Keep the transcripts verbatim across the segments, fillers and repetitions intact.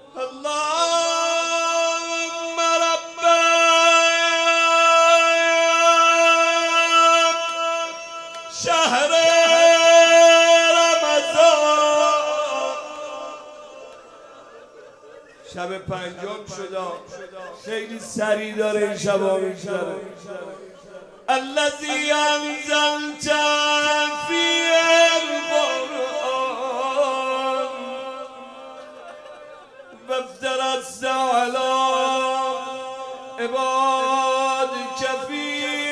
اللهم رب شهر رمضان. شب پنجم شده، خیلی سریع داره این شبا میگذره. الذی انزلت فی القرآن و افترضت علی عبادک فی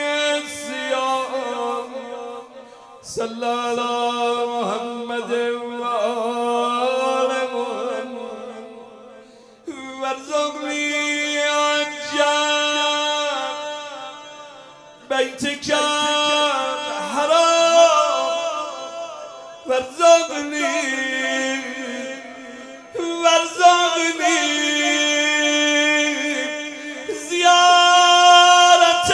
الصیام. صلی علی محمد و آل محمد وارزقنی بیتك حرام وارزقني وارزقني زيارة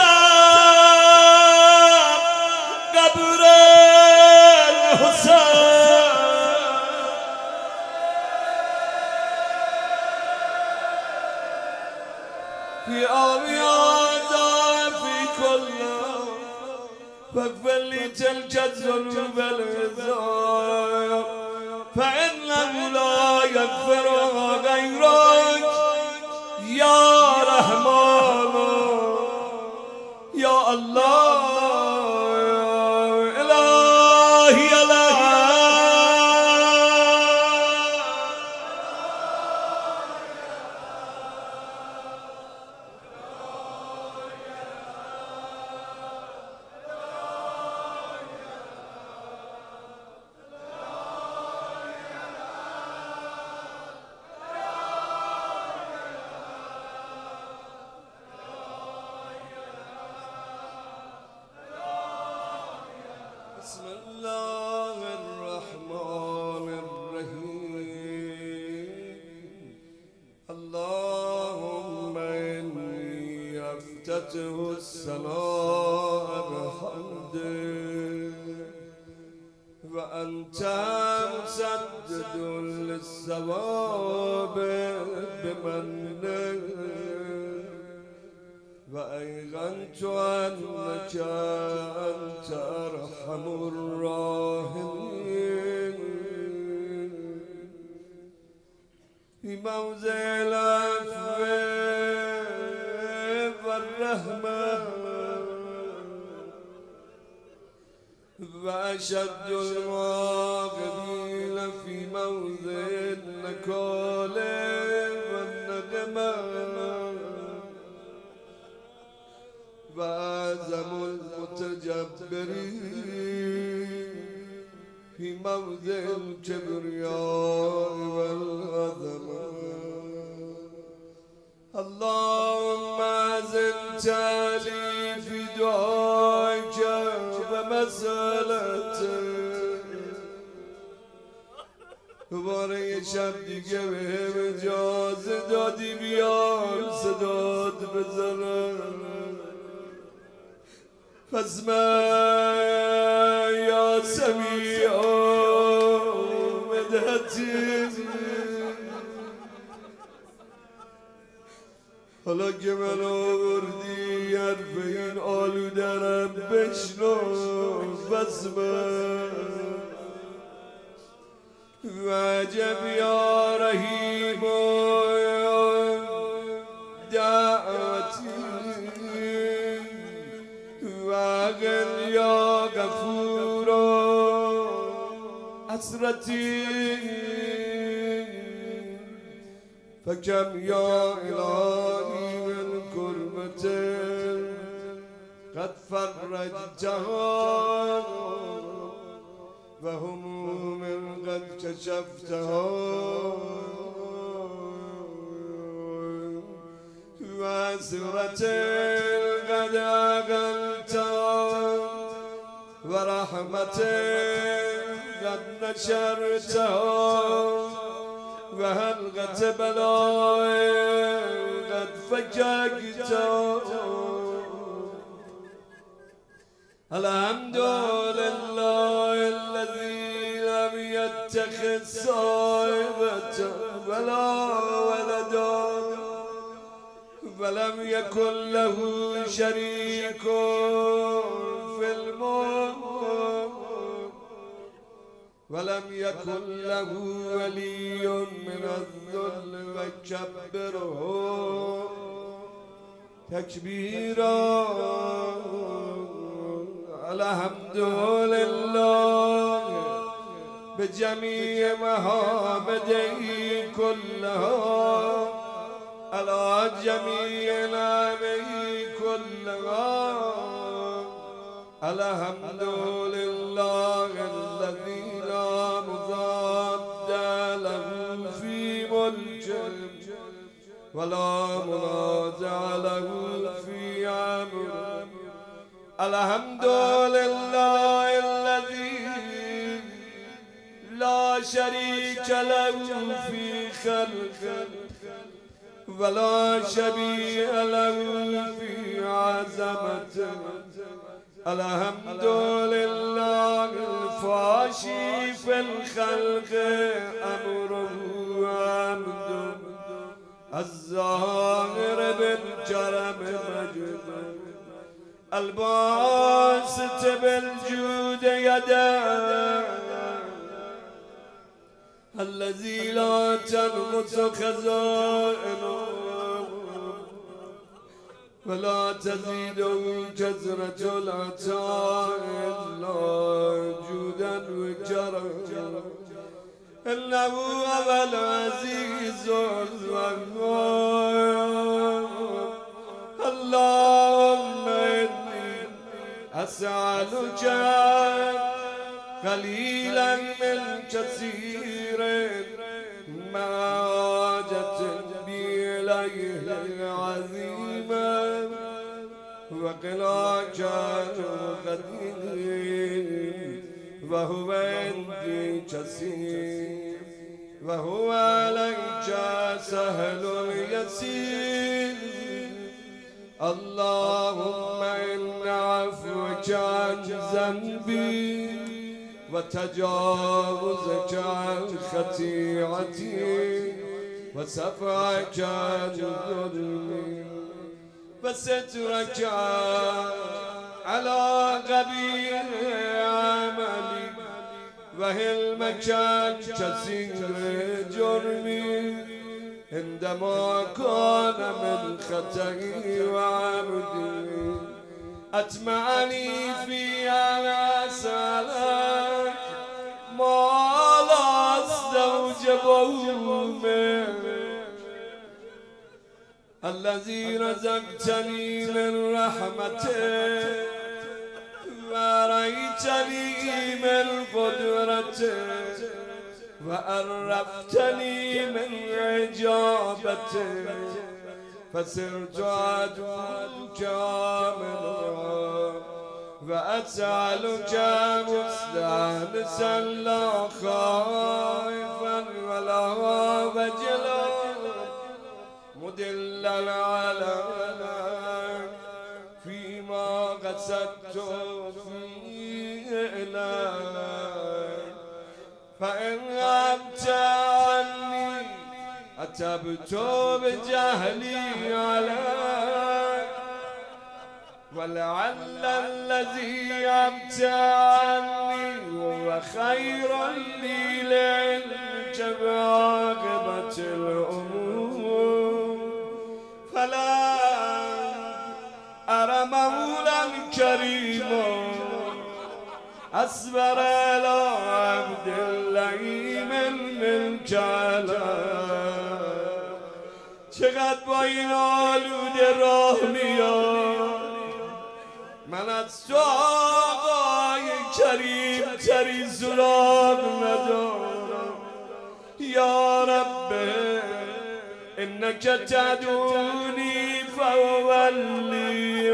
قبر الحسين. في أبيات في كل فاغفر لي تلك الذنوب العظام فإنه لا يغفرها غيرك يا رحمن يا الله يا إلهي يا بسم الله الرحمن الرحيم. اللهم إني أفتتح الصلاة بحمدك وأنت مسدد للثواب بمنك وأيقنت أنك أنت أرحم الراحمين. في موضع العفو والرحمة وأشد المعاقبين في موضع النكال والندمة وأعظم المتجبرين في موضع الكبرياء والعظمة. اللهم أزلت لي في دعائك ومسألتك. دوباره یه شب دیگه به هم اجازه دادی بیام صدات بزنم. فاسمع يا سميع مدحتي. حالا که من آوردی حرف این آلودرم بشنو. فاسمع وعجب یا رحیم دعوتی واغن یا غفور حسرتی فکم یا الهی من کربت قد فرجتها و هموم قد کشفتها و سورت قد عقلتها و رحمت قد نشرتها و حلقت بلای قد فککتها. الحمد لله الذي لم يتخذ يتخذ صاحبة ولا ولدا ولم يكن له شريك في الملك ولم يكن له ولي من الذل وكبره تكبيرا. الحمد لله بجميع محامده كلها على جميع نعمه كلها. الحمد لله الذي لا مضاد له في ملكه ولا منازع له في امره. الحمد لله الذي لا شريك له في خلقه ولا شبيه له في عظمته. الحمد لله الفاشي في الخلق أمره عمد الظاهر بالكرم مجد الباسط بالجود يده الذي لا تنقص خزائنه ولا تزيده كثرة العطاء إلا جودا وكرما. إنه هو العزيز الغفور. اللهم إني أسألك قليلا من كثير ما حاجة بي إليه عظيما وقلاك قدير وهو عندي كثير وهو عليك سهل يسير. اللهم إن عفوك عن ذنبي وتجاوزك عن خطيئتي وصفعك عن ظلمي وسترك على قبيح عملي وحلمك عن كثير جرمي عندما كان من خطئي وعمدي. أطمعني في أن أسألك ما لا أستوجبه منك الذي رزقتني من رحمتك وأريتني من قدرتك وأرفتني من إجابتك فصرت أدعوك كاملا وأسألك مستأنسا لا خائفا ولا وجلا مدلا على فيما قصدت فيه إليك. فإن غبت عني أتبت بجهلي عليك ولعل الذي غبت عني هو خير لي لعلمك بعاقبة الأمور. فلا أرى مولا كريما أصبر على عبد اللئيم منك على. چقدر با این آلوده راه میاد من از تو آقای کریم تری سراغ ندارم. یا رب انک تدعونی فولی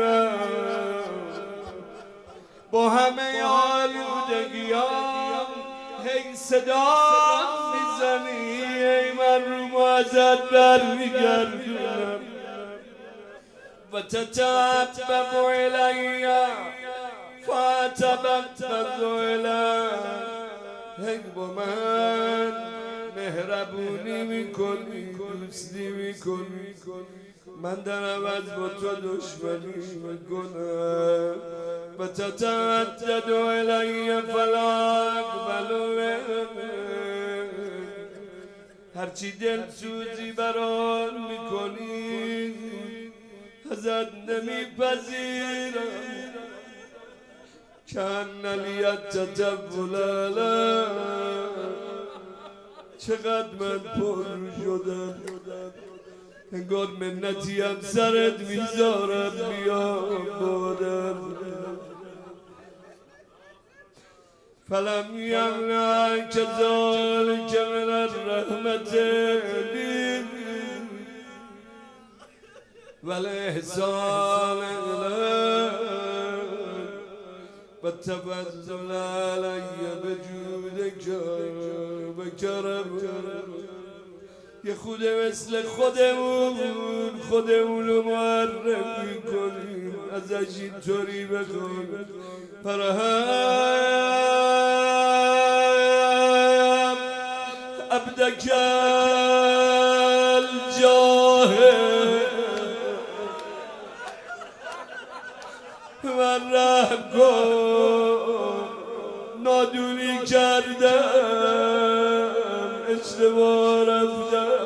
با همه آلودگیام هی صدا میزنی ای من رو ازت برمیگردونم و تتبب الی فاتبب الی هک با من مهربونی میکنی دوستی میکنی من در عوض با تو دشمنی میکنم و تتعدد علی فلا اقبل هرچی دل سوزی بران میکنی ازت نمیپذیرم کن علیت تتبول چقدر من پر شدم انگار منتی هم سرت میذارم بیام بادم فلم یمنعک ذلک من الرحمت والاحسان والتفضل علی بجودک و کرمک یه خود مثل خودمون خودمون رو معرف میکنیم ازش اینطوری بخون فرهم عبدک الجاهل من رحم کن نادونی کردم اشتباه رفتم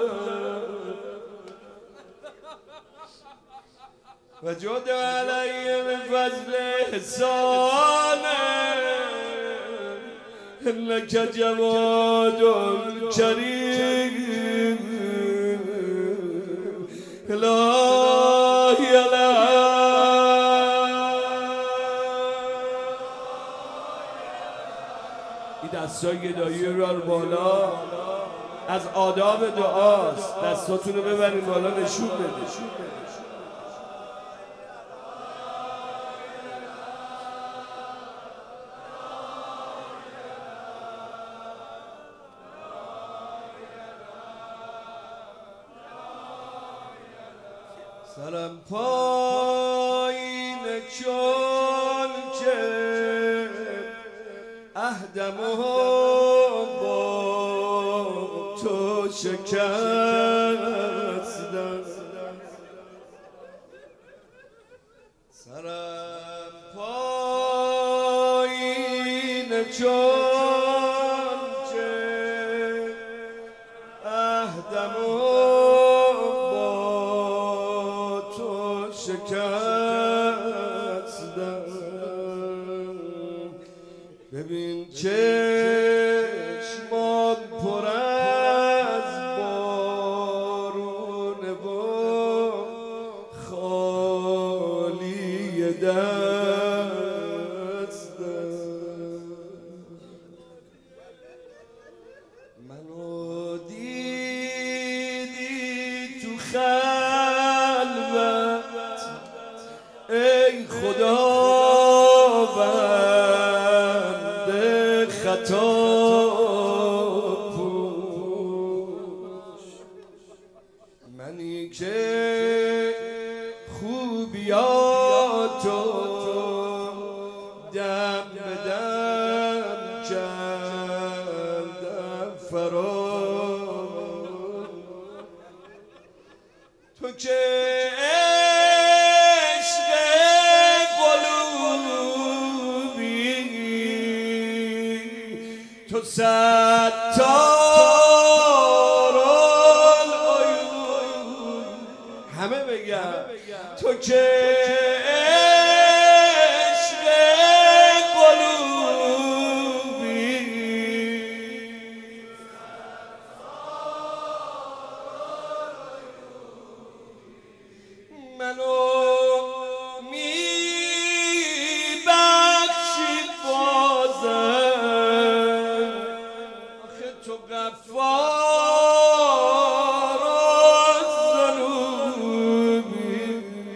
و جود علی من فضل احسانه انک جواد کریم الهی این دستای گدایی رو بالا از آداب دعاست دستاتون رو ببرین بالا نشون بده سرم پایین چون که عهدم با تو شکستم سرم پایین چون که عهدم شکستم ببین چشمات پر از بارونه و خالی دستم منو دیدی تو خلوت ای خداوند خطا پوش منی که خوبیاتو دم به دم کردم فرار تو که تو ستار العیون همه بگم تو که عشق قلوبی منو میبخشی بازم تو غفار الذنوبی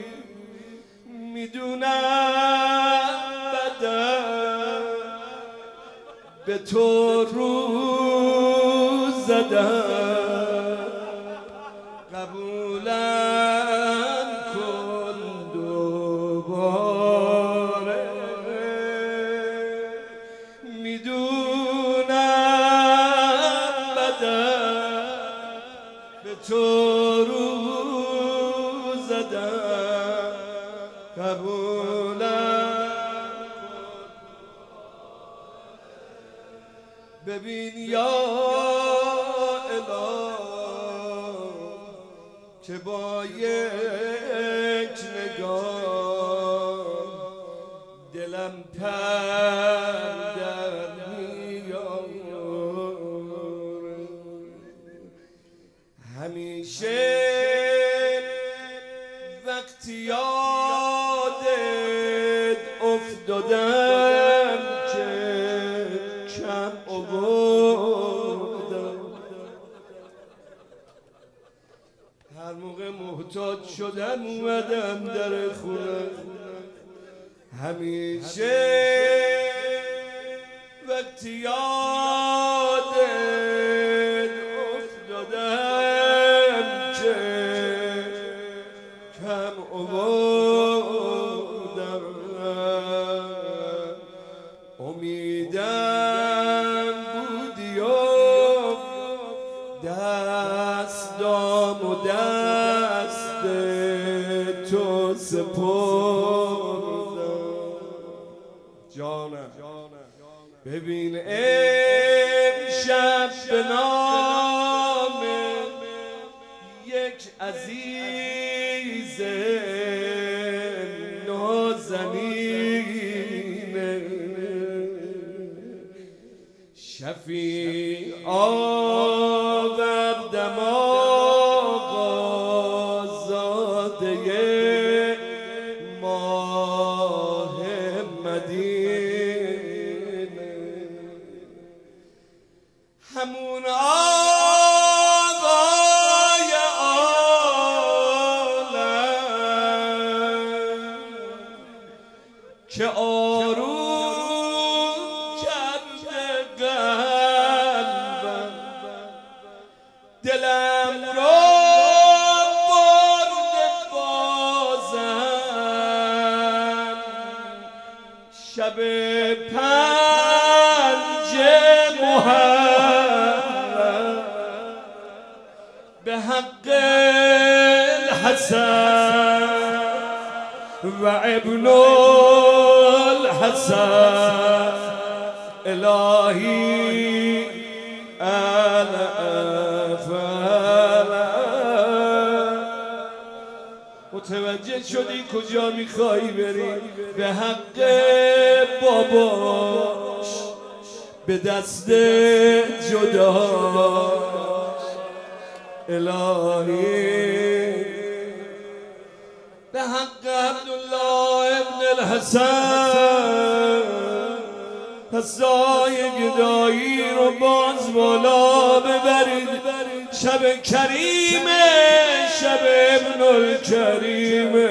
میدونم بدم به تو رو زدم قبولم کن دوباره میدونم تو رو زدم قبولم ببین یا اله که با یک نگاه دلم پر در میاره همیشه وقتی یادت افتادم که کم آوردم هر موقع محتاج شدم اومدم در خونه همیشه وقتی یادت افتادم که کم آوردم امیدم بودی و دستام و دست تو سپردم جانم ببین امشب به نام یک عزیز نازنین شفیع آوردم آقازاده ماه مدینه همون آقای عالم که آروم کرده قلبم دلم رو برده بازم شب پنج محرم به حق الحسن و ابن الحسن الهی الافل متوجه شدی کجا میخوایی بری به حق باباش به دست جداش الهی به حق عبدالله ابن الحسن پسای گدایی رو باز بالا ببرید شب کریمه شب ابن الکریمه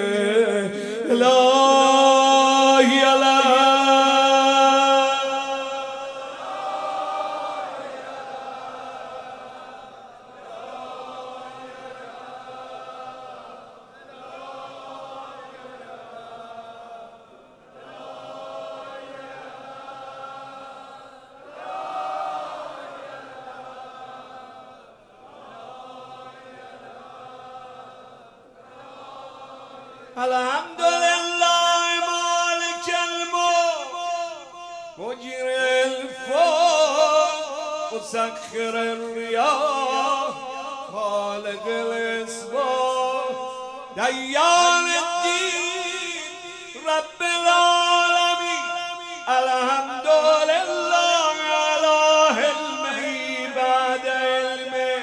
الهی الهی الحمدلله مالك الملك مجري الفلك مسخر الرياح خالق الاسباح ديان الدين رب العالمين الحمدلله على علمه بعد علمه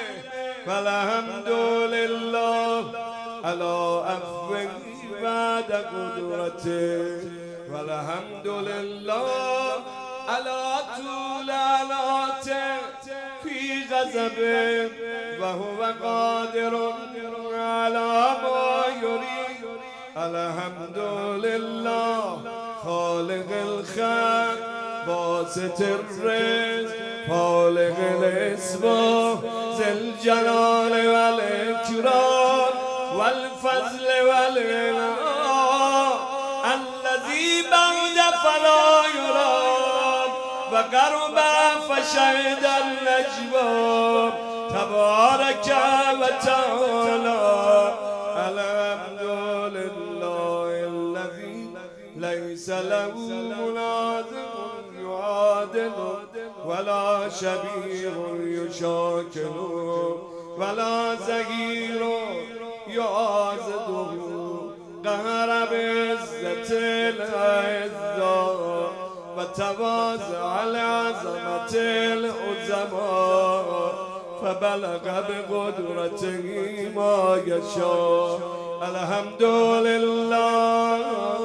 والحمدلله على عفوه بعد قدرته والحمد لله على طول علاته في غضبه وهو قادر على ما يريد الحمد لله خالق الخلق باسط الرزق خالق الاسباح ذي الجلال والاكرام والفضل والإنعام الذي بعد فلا يرام وقرب فشهد النجوى تبارك وتعالى الحمد لله الذي ليس له منازع يعادل ولا شبيه يشاكل ولا زهير يعازده قهر بعزة العزة وتواضع العظمة العظماء فبلغ بقدرته ما يشاء الحمد لله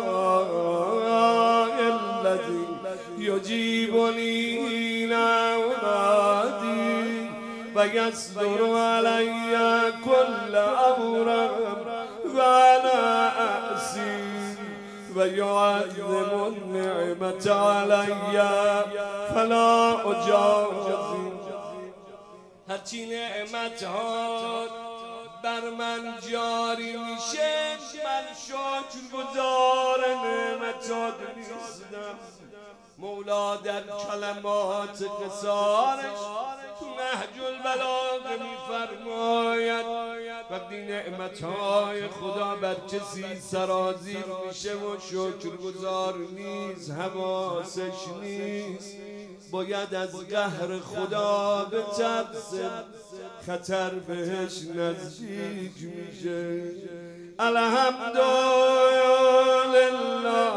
الذي يجيبني حين أنادي ويصدر علي كل أمر وأنا أأسي ويعظم النعمة علي فلا أجازي هرچی نعمت ها بر من جاری میشه من شکر گزار نعمتات نیستم. مولا در کلمات قصارش تو نهج البلاغه میفرماید وقتی نعمتهای خدا بر کسی سرازیر میشه و شکرگزار نیست حواسش نیست باید از قهر خدا بترسه خطر بهش نزدیک میشه. الحمدلله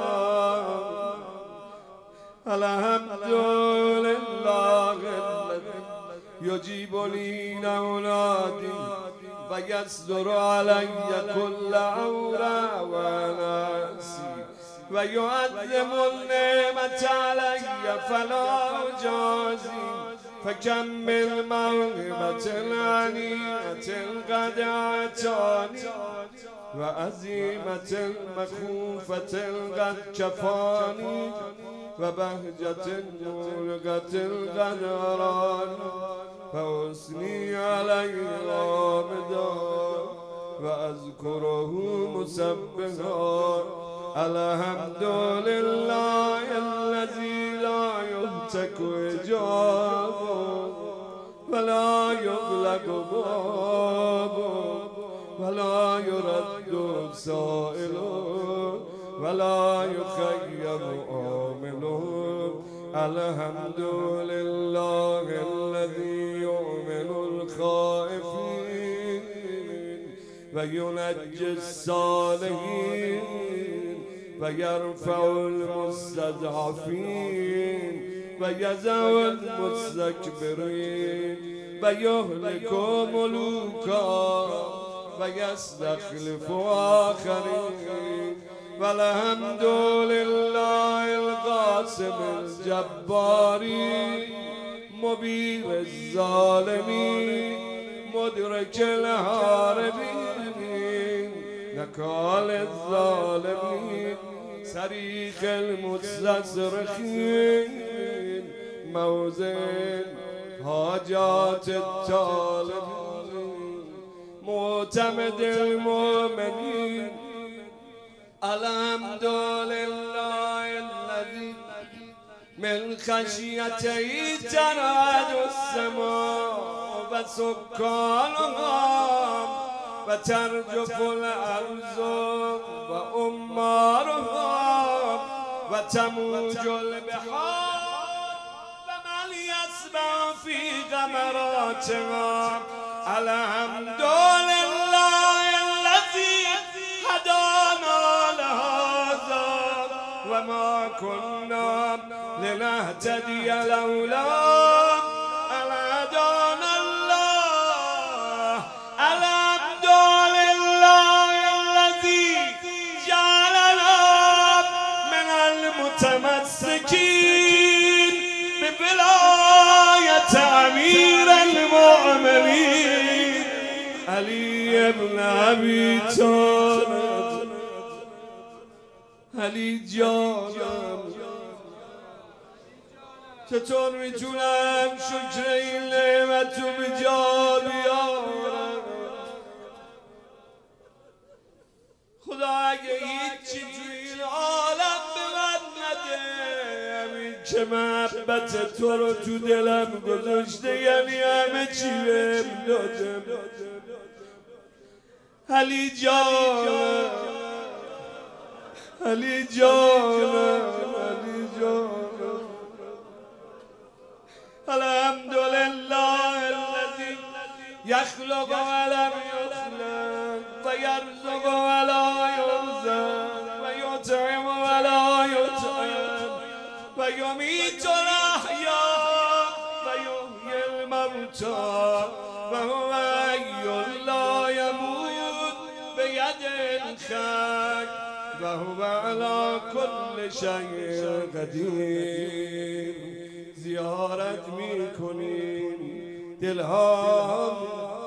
الحمدلله الذي يجيبني نولادي ويصدر علي كل أمر وناسي ويعظم النعمة علي فلا أجازي فكم من موهبة عنيئة قد أعطاني وعزيمة مخوفة قد كفاني وبهجة ملقة قد أراني فأثني عليه غامدا وأذكره مسبحا. الحمد لله الذي لا يهتك إجابه ولا يغلق بابه ولا يرد سائله ولا يخيب آمله. الحمد لله الذي يؤمن الخائفين وينجي الصالحين ويرفع المستضعفين ويزع المستكبرين ويهلك ملوكا ويستخلف آخرين. والحمد لله القاسم الجباري مبين الظالمين مدرك الهاربين نكال الظالمين صريخ المستصرخين موزن حاجات الطالبين معتمد المؤمنين. الحمد لله الذي من خشيته ترعد السماء وسكانها وترجف الأرض وأمارها وتموج البحار ومن يسبح في غمراتها. الحمد لله الذي هدانا لهذا وما كنا لنهتدي لولا أن هدانا الله. الحمد لله الذي جعلنا من المتمسكين بولاية أمير المؤمنين علي بن أبي طالب. علی جانم چطور میتونم شکر این نعمت رو به جا بیارم؟ خدا اگه هیچی تو این عالم به من نده همین که محبت عظمت تو رو تو دلم گذاشته، یعنی همه چی بهم داده. علی جان، علی جان، علی جان، الحمدلله الذی یخلق ولم یخلق و یرزق ولا یرزق و یطعم ولا یطعم و یمیت الاحیاء و یحیی الموتی و هو حی لا یموت بید الخلق و هو علی کل شیء قدیر. زیارت میکنیم دلها،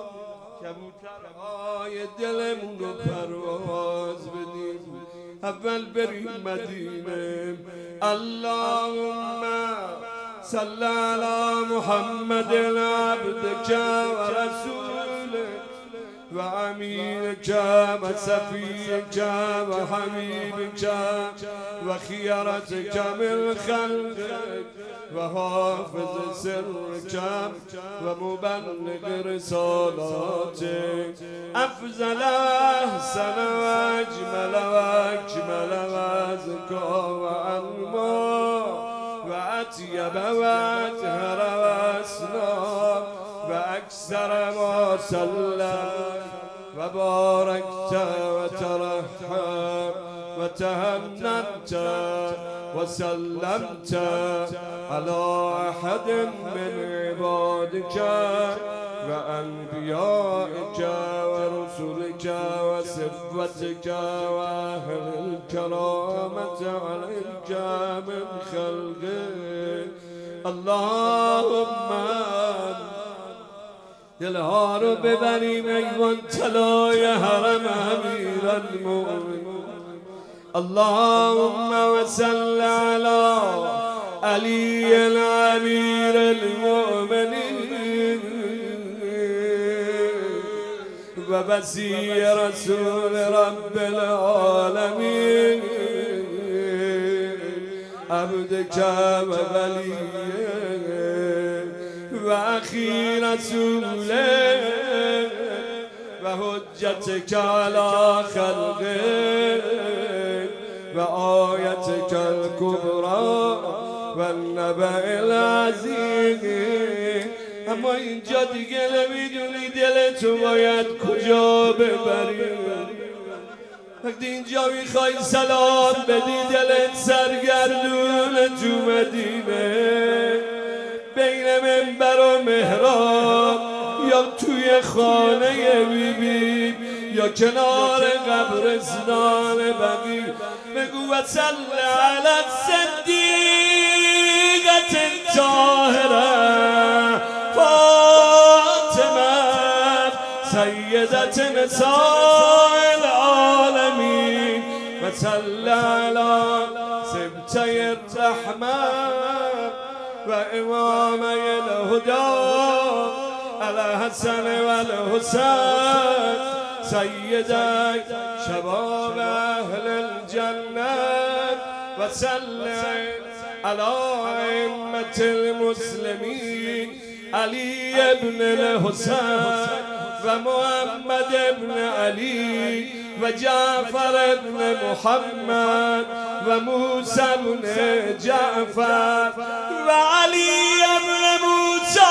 کبوترهای دلمون رو پرواز بدیم. اول بریم مدینه. اللهم صل علی محمد عبدک و رسولک و امیرک و صفیک و حبیبک و خیرتک من خلقک و حافظ سرک و مبلغ رسالاتک. افضل احسن و اجمل و اکمل و ازکا و انما و اطیب و اطهر و اسنا و اکثر ما سلم و بارکت و ترحم و تهننت و سلمت على احد من عبادك و انبیائك و رسولك و صفتك و اهل الكرامت عليك من خلقك. اللهم دلها رو ببریم ایوان طلای حرم امیرالمؤمنین. اللهم وصل على علی امیر المؤمنین و وصی رسول رب العالمین عبدک و ولیه و اخی رسوله و حجتک علی خلقه و آیتک الکبرى و النبأ العظیم. اما اینجا دیگه نمیدونی دلتو باید کجا ببری. وقتی اینجا میخوای سلام بدی دلت سرگردون تو مدینه، بین منبر و محراب یا توی خانه بیبی یا کنار قبرستان بقیع بگو و صل علی الصدیقة الطاهرة فاطمه سیدة نساء العالمین و صل علی سبطی الرحمة و امامه الهدى الحسن و الحسین سیدی شباب اهل الجنة و صل علی ائمة المسلمین علی ابن الحسین و محمد ابن علی و جعفر ابن محمد و موسی ابن جعفر و علی ابن موسی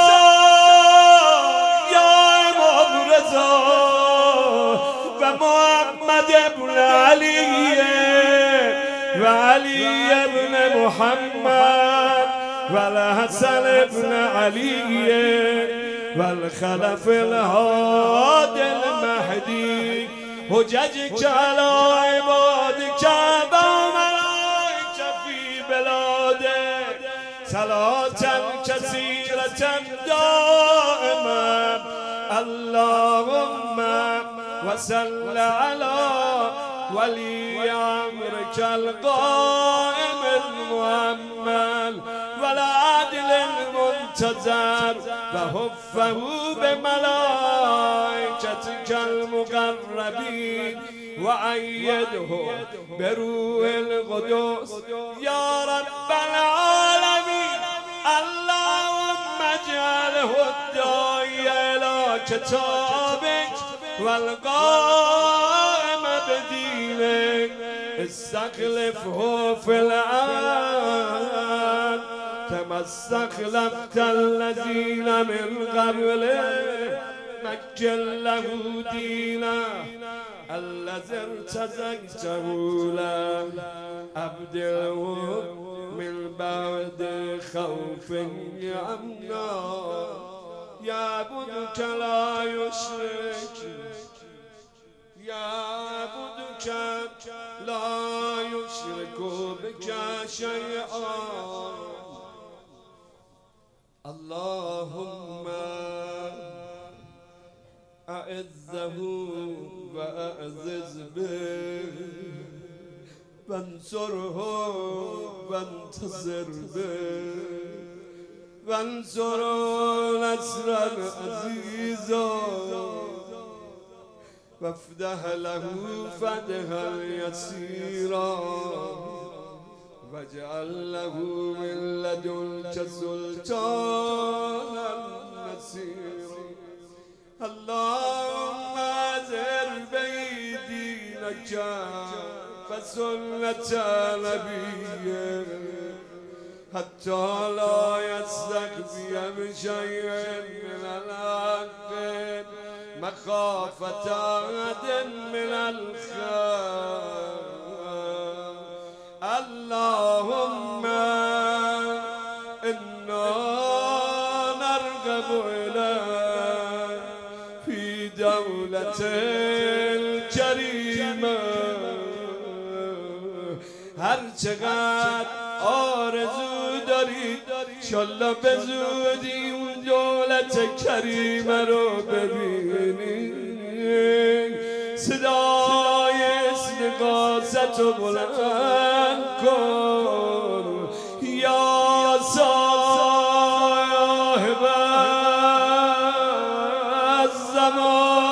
یا امام رضا و محمد ابن علی و علی ابن محمد و الحسن ابن علی و الخلف الهادي المهدي حججك على عبادك وملائكتك في بلادك صلاة كثيرة دائما. اللهم وصل على ولي امرك القائم المؤمل والعدل المنتظر وحفه بملائكتك المقربين وأيده بروح القدس يا رب العالمين. اللهم اجعله الداعي إلى كتابك والقائم بدينك استخلفه في الأرض كما استخلفت الذين من قبله مكن له دينا الذي ارتزقته له أبدله من بعد خوف أمنا يعبدك لا يشرك يعبدك لا يشرك بك شيئا اللهم أعزه وأعزز به وانصره وانتصر به وانصره نصرا عزيزا وافتح له فتحا يسيرا واجعل له من لدنك سلطانا نصيرا اللهم أزر بيدينك فسنة نبيك حتى لا يستخفي بشيء من الحق مخافة أحد من الخير اللهم إنا نرغب إليك في دولة الكريمة هر چقدر آرزو داری انشالله به زودی اون دولت کریمه رو ببینی صدای استغاثت رو بلند کن یا صاحب الزمان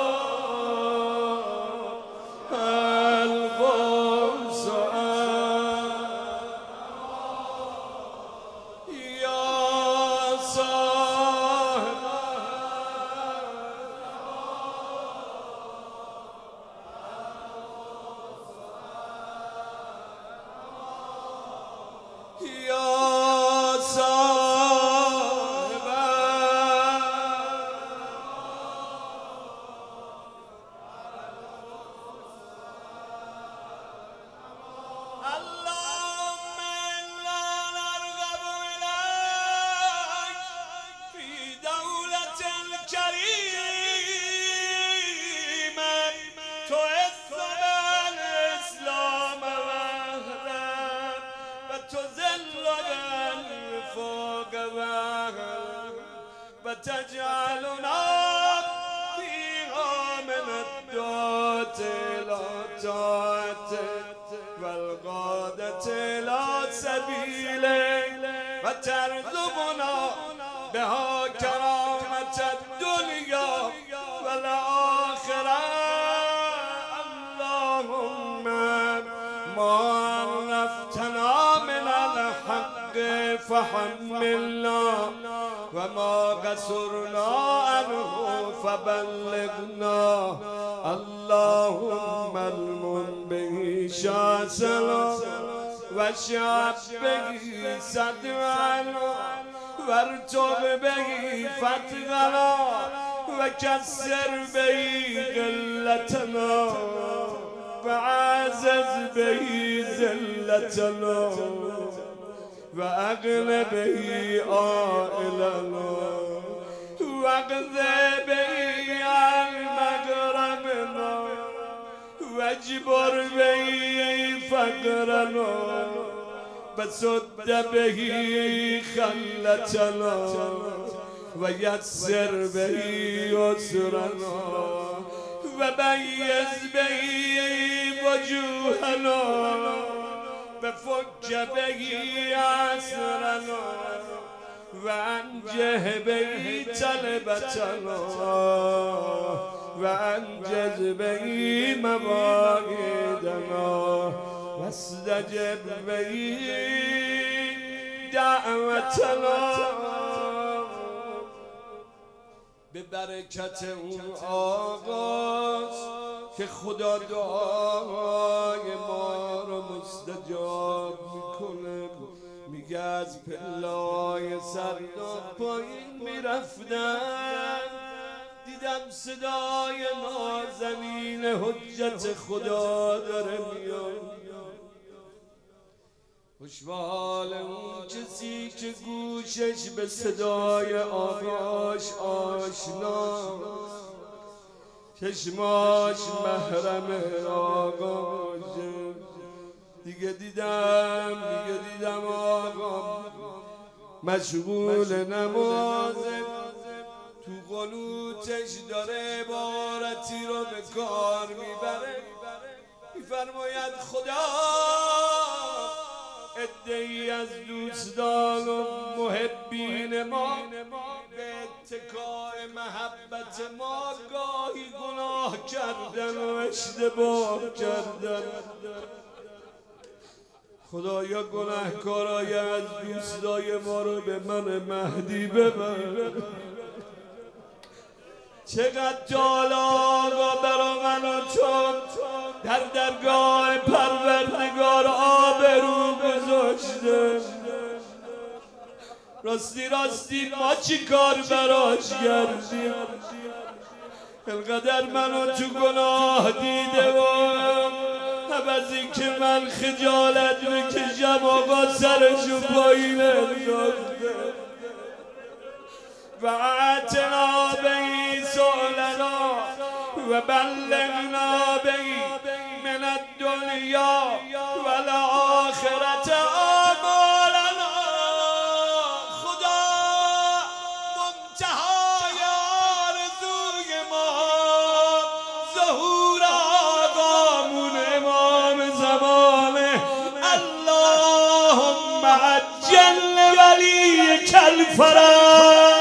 وتجعلنا فيها من الدعاة إلى طاعتك والقادة إلى سبيلك وترزقنا بها كرامة الدنيا والآخرة اللهم ما عرفتنا من الحق فحملنا وما قصرنا عنه فبلغنا اللهم المن به شاسنا وشعب به صدرنا وارتب به فتغنا وكسر به قلتنا وعزز به ذلتنا وأغن به عائلنا واقض به عن مغربنا واجبر به فقرنا وسد به خلتنا ويسر به يسرنا وميز به وجوهنا بفك به عسرنا وانجه به طلبتنا وانجز به مواعيدنا واستجب به دعوتنا به برکت اون آغاز که خدا دعای ما رو مستجاب میکنه. میگه از پلای سرداب پایین میرفتن، دیدم صدای نازنین حجت خدا داره میاد. خوشحال اون کسی که گوشش به صدای آقاش آشناست، چشماش محرم آقاشه. دیگه دیدم دیگه دیدم آقا مشغول نمازه، تو قنوتش داره عبارتی رو به کار میبره، میفرماید خدا عده‌ای از دوستان و محبین ما به اتکاء محبت ما گاهی گناه کردن و اشتباه کردن. خدایا گناهکارای از دوستای ما رو به من مهدی ببر. چقدر جالا آقا برا من و تو در درگاه پروردگار آبرو گذاشته. راستی راستی ما چی کار براش کردیم؟ انقدر منو تو گناه دیده و عوض این که من خجالت بکشم آقا سرشو پایین انداخته. و اعتنا بهی سؤلنا و بلغنا بهی من الدنیا و الاخرت آمالنا. خدا منتهای آرزوی ما ظهور آقامون امام زمانه. اللهم عجل ولیک الفرج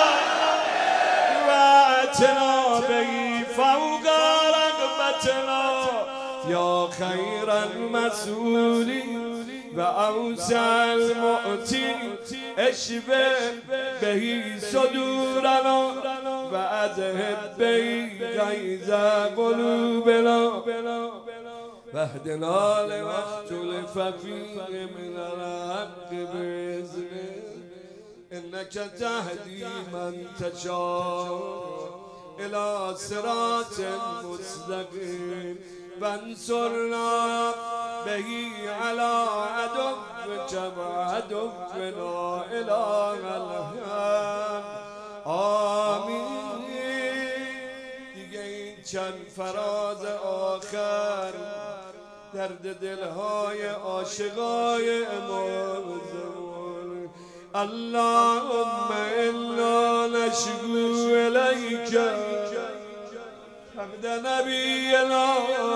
یا خیر المسئولی و اوسع المعطی اشبه بهی صدورنا و اذهب بهی غیظ قلوبنا واهدنا لما اختلف فیه من الحق بإذنک انک تهدی من تشاء الى صراط مستقیم وانصرنا بهی علی عدوک و عدونا الی الحق. آمین. دیگه این چند فراز آخر درد دلهای عاشقای امام زمان. اللهم انا نشکو الیک حمد نبینا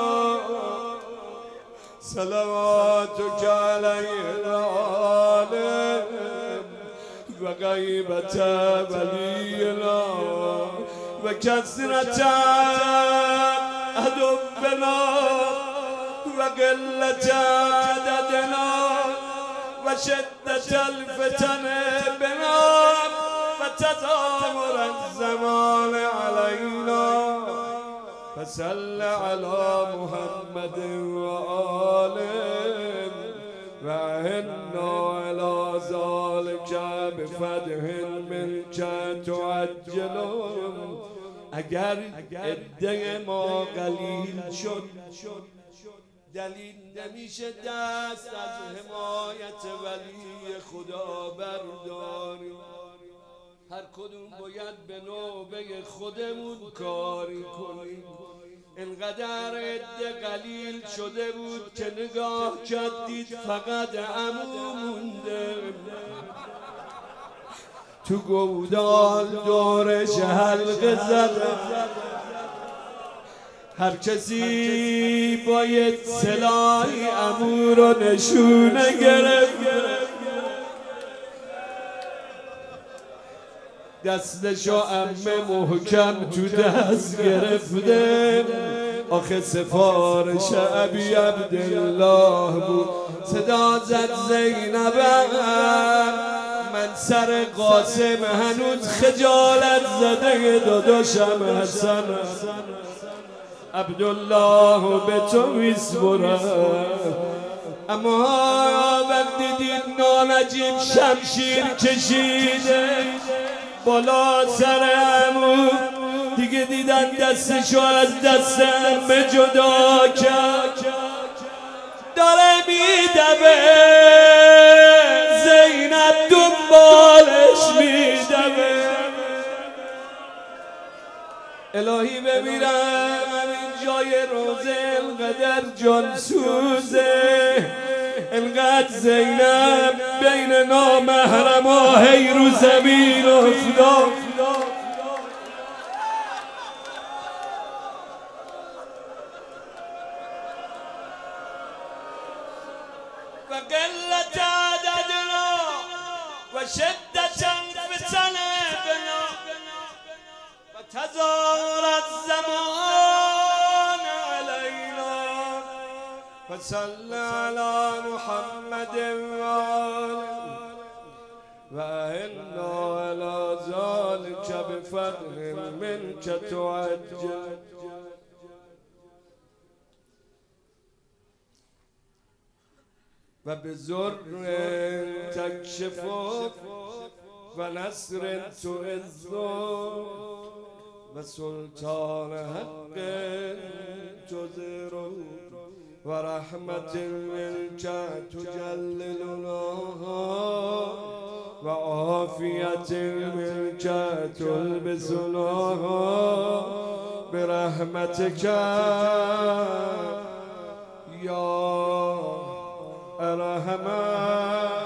صلواتک علیه العالم و غیبت ولینا و کثرت عدونا و قلت عددنا و شدت الفتن بنا و تظاهر الزمان علینا. فصل علی محمد و آله و انا علی ذلک بفتح منک تعجلون. اگر عده ما قلیل شد دلیل نمیشه دست از حمایت ولی خدا برداریم. هر کدوم باید به نوبه خودمون کاری کنیم. انقدر عده قلیل شده بود که نگاه کردید فقط عمو مونده تو گودال دورش حلقه زده. هر کسی باید سلاحی عمو رو نشونه گرفت، دستشو عمه محکم تو دست گرفته. آخه سفارش ابی عبدالله بود. صدا زد زینبم من سر قاسم هنوز خجالت زده داداشم حسن عبدالله به تو میسپرم. اما وقتی دید نانجیب شمشیر کشیده بالا سر عمو دیگه دیدن دستشو از دست عمه جدا کرد داره میدوه زینب دنبالش میدوه. الهی بمیرم همین جای روزه انقدر جان سوزه انقدر زینب بین نامحرما هی رو زمین افتاد. و قلت عددنا و شدت فتنتنا و تظاهر الزمان علينا فصل على محمد وآله وإنا على ذلك بفضل منك تعجل. و بزر تکشف و نصر تعز و سلطان حق تظهر و رحمت منك تجللنا و عافیت منك تلبسنا برحمتك یا ارحم